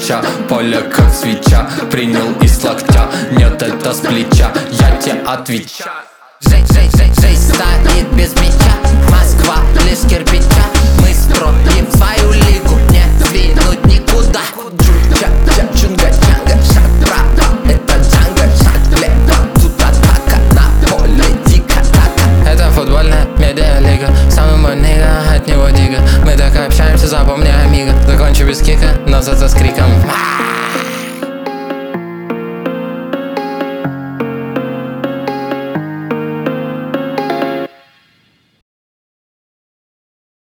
мяча. Поле как свеча, принял из локтя. Нет, это с плеча, я тебе отвечаю. Жизнь стоит без мяча, Москва лишь кирпича. Мы строим свою лигу, не двинуть никуда. Чунга-чанга, шаг вправо, это джанга, шаг влево. Тут атака, на поле дико атака. Это футбольная медиалига, самый мой нига, от него дига. Мы так общаемся, запомни, амиго. Закончу без кика, но зато с криком.